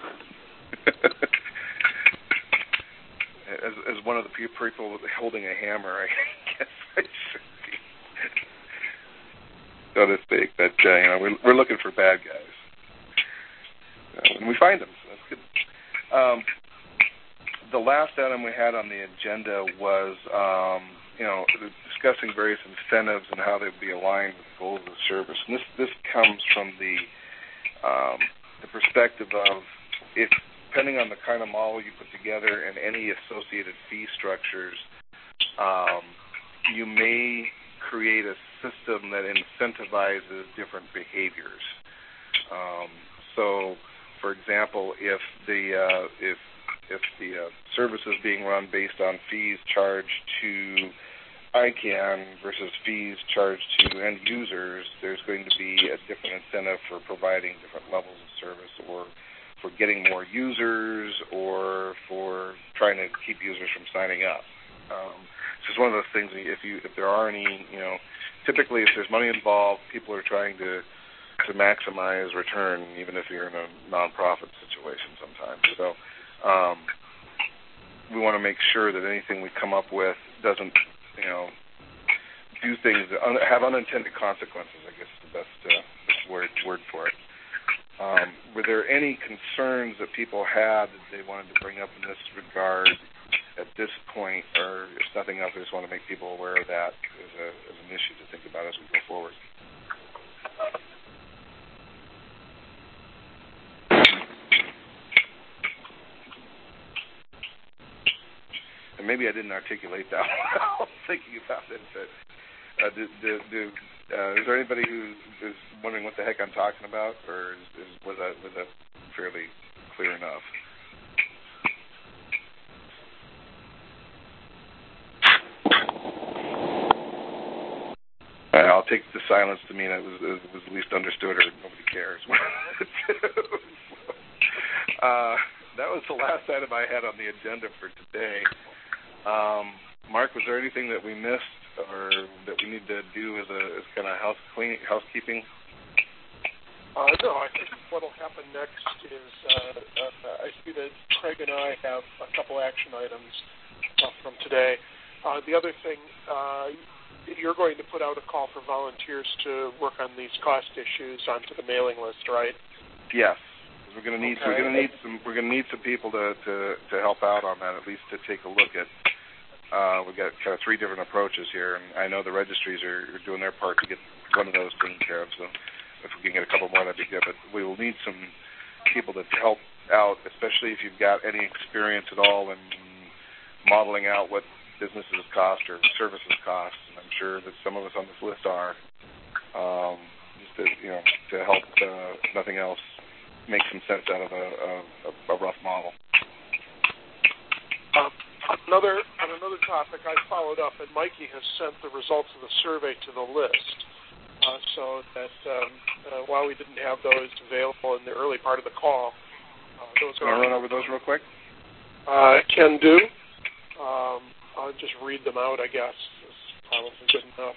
Speaker 2: As one of the people holding a hammer, I guess I should be, so to speak. But we're looking for bad guys, and we find them. So that's good. The last item we had on the agenda was, discussing various incentives and how they'd be aligned with the goals of the service. And this comes from the perspective of, if depending on the kind of model you put together and any associated fee structures, you may create a system that incentivizes different behaviors. So, for example, if the service is being run based on fees charged to ICANN versus fees charged to end users, there's going to be a different incentive for providing different levels of service, or for getting more users, or for trying to keep users from signing up. So is one of those things. If there are any, typically if there's money involved, people are trying to maximize return, even if you're in a nonprofit situation sometimes. So we want to make sure that anything we come up with doesn't, do things that have unintended consequences, I guess is the best word for it. Were there any concerns that people had that they wanted to bring up in this regard at this point, or if nothing else, I just want to make people aware of that as an issue to think about as we go forward? And maybe I didn't articulate that while thinking about it, but is there anybody who is wondering what the heck I'm talking about, or was that fairly clear enough? I'll take the silence to mean it was at least understood, or nobody cares. That was the last item I had on the agenda for today. Mark, was there anything that we missed or that we need to do as kind of housekeeping?
Speaker 1: No, I think what will happen next is I see that Craig and I have a couple action items from today. The other thing, you're going to put out a call for volunteers to work on these cost issues onto the mailing list, right?
Speaker 2: Yes. We're going to need some people to help out on that, at least to take a look at. We've got kind of 3 different approaches here, and I know the registries are doing their part to get one of those taken care of. So if we can get a couple more, that'd be good. But we will need some people to help out, especially if you've got any experience at all in modeling out what businesses cost or services cost. And I'm sure that some of us on this list are, just to help, if nothing else, make some sense out of a rough model. On another topic, I followed up, and Mikey has sent the results of the survey to the list, so that while we didn't have those available in the early part of the call, those Can I run over those real quick?
Speaker 1: Can do. I'll just read them out, I guess. It's probably good enough.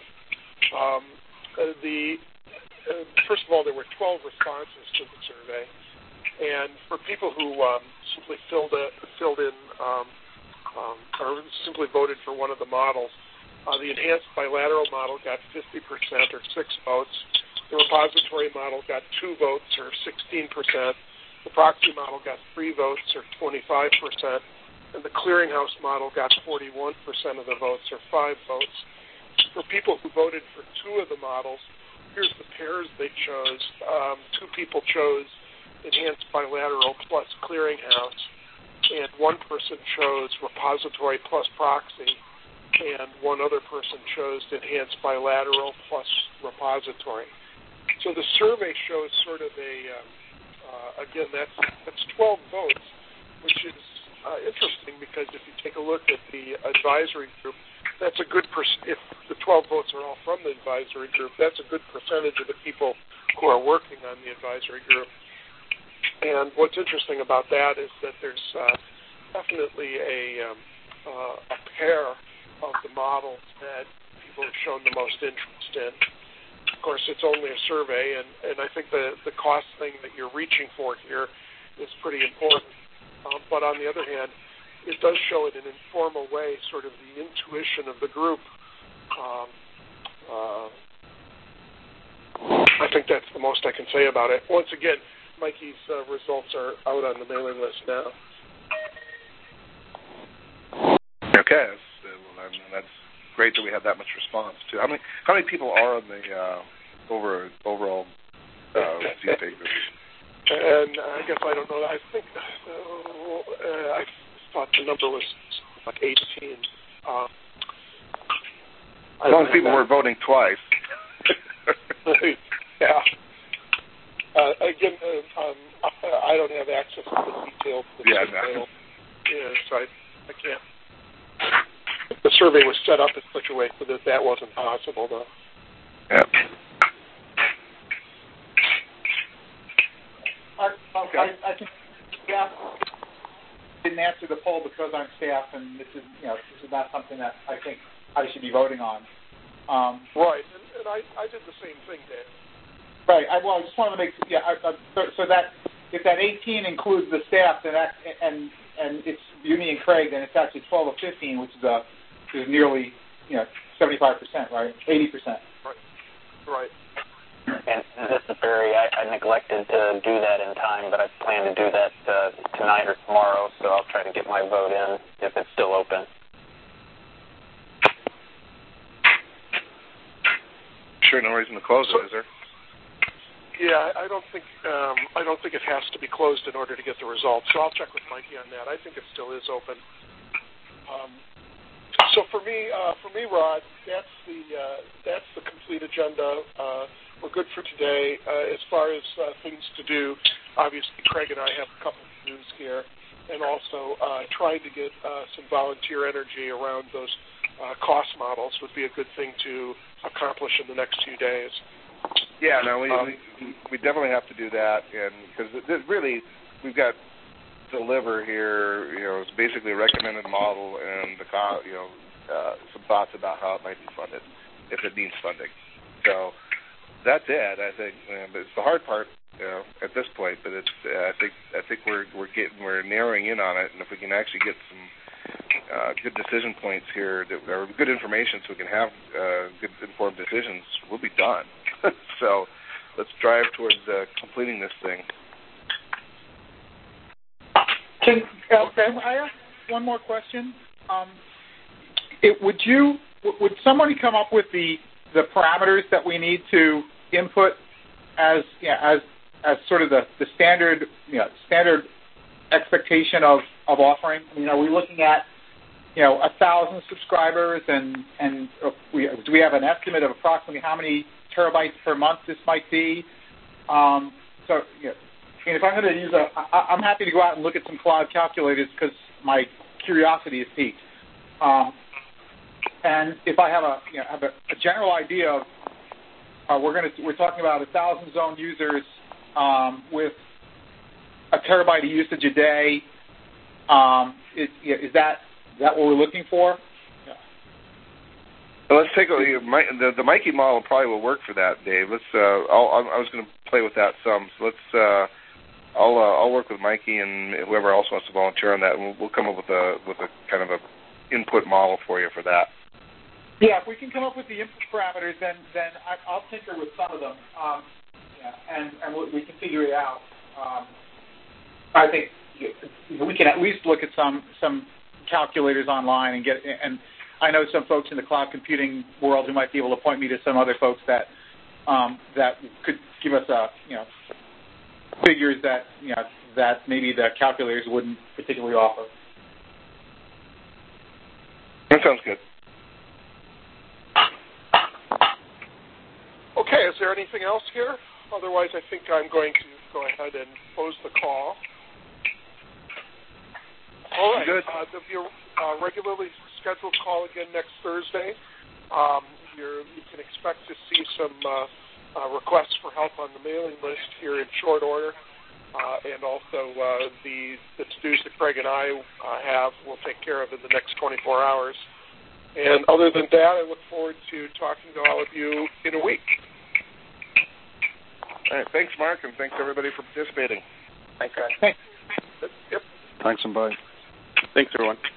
Speaker 1: First of all, there were 12 responses to the survey, and for people who simply filled in or simply voted for one of the models, the enhanced bilateral model got 50% or 6 votes. The repository model got 2 votes or 16%. The proxy model got 3 votes or 25%. And the clearinghouse model got 41% of the votes or 5 votes. For people who voted for 2 of the models, here's the pairs they chose. 2 people chose enhanced bilateral plus clearinghouse, and 1 person chose repository plus proxy, and 1 other person chose enhanced bilateral plus repository. So the survey shows sort of again, that's 12 votes, which is interesting because if you take a look at the advisory group, that's a good if the 12 votes are all from the advisory group, that's a good percentage of the people who are working on the advisory group. And what's interesting about that is that there's definitely a pair of the models that people have shown the most interest in. Of course, it's only a survey, and I think the cost thing that you're reaching for here is pretty important. But on the other hand, it does show in an informal way sort of the intuition of the group. I think that's the most I can say about it. Once again, Mikey's results are out on the mailing list now.
Speaker 2: Okay, that's great that we have that much response too. How many people are on the overall ZFA group?
Speaker 1: And I guess I don't know. I think I thought the number was like 18.
Speaker 2: As long as people were voting twice.
Speaker 1: Yeah. Again, I don't have access to the details.
Speaker 2: No.
Speaker 1: Yeah, so I can't. The survey was set up in such a way so that wasn't possible, though.
Speaker 2: Yeah.
Speaker 4: Okay. I think, yeah. didn't answer the poll because I'm staff, and this is not something that I think I should be voting on.
Speaker 1: Right, and I did the same thing, Dave.
Speaker 4: Right. I just wanted to make so that if that 18 includes the staff, then and it's Uni and Craig, then it's actually 12 of 15, which is nearly 75%, right? 80%.
Speaker 1: Right.
Speaker 7: And this is Barry. I neglected to do that in time, but I plan to do that tonight or tomorrow, so I'll try to get my vote in if it's still open.
Speaker 2: Sure, no reason to close it, is there?
Speaker 1: Yeah, I don't think it has to be closed in order to get the results. So I'll check with Mikey on that. I think it still is open. So for me, Rod, that's the complete agenda. We're good for today. As far as things to do, obviously Craig and I have a couple of news here, and also trying to get some volunteer energy around those cost models would be a good thing to accomplish in the next few days.
Speaker 2: Yeah, no, we definitely have to do that, and because really we've got Deliver here. It's basically a recommended model, and some thoughts about how it might be funded if it needs funding. So that's it. I think it's the hard part at this point, but it's I think we're narrowing in on it, and if we can actually get some good decision points here, or good information, so we can have good informed decisions, we'll be done. So let's drive towards completing this thing.
Speaker 4: Can I ask one more question? Would somebody come up with the parameters that we need to input as sort of the standard expectation of offering? I mean, are we looking at 1,000 subscribers, and do we have an estimate of approximately how many terabytes per month this might be? If I'm going to use I'm happy to go out and look at some cloud calculators because my curiosity is piqued. And if I have a general idea of we're talking about 1,000 zone users with a terabyte of usage a day, is that what we're looking for? Yeah.
Speaker 2: Well, let's take the Mikey model probably will work for that, Dave. Let's. I was going to play with that some. So let's. I'll work with Mikey and whoever else wants to volunteer on that, and we'll come up with a kind of a input model for you for that.
Speaker 4: Yeah, if we can come up with the input parameters, then I'll tinker with some of them, and we can figure it out. I think we can at least look at some calculators online and I know some folks in the cloud computing world who might be able to point me to some other folks that could give us figures that maybe the calculators wouldn't particularly offer.
Speaker 2: That sounds good.
Speaker 1: Okay, is there anything else here? Otherwise, I think I'm going to go ahead and close the call. All right.
Speaker 2: Good.
Speaker 1: There'll be a regularly scheduled call again next Thursday. You can expect to see some requests for help on the mailing list here in short order, and also the to-dos that Craig and I have we'll take care of in the next 24 hours. And other than that, I look forward to talking to all of you in a week.
Speaker 2: All right. Thanks, Mark, and thanks, everybody, for participating.
Speaker 7: Thanks, guys.
Speaker 4: Thanks.
Speaker 1: Yep.
Speaker 6: Thanks, and bye.
Speaker 2: Thanks, everyone.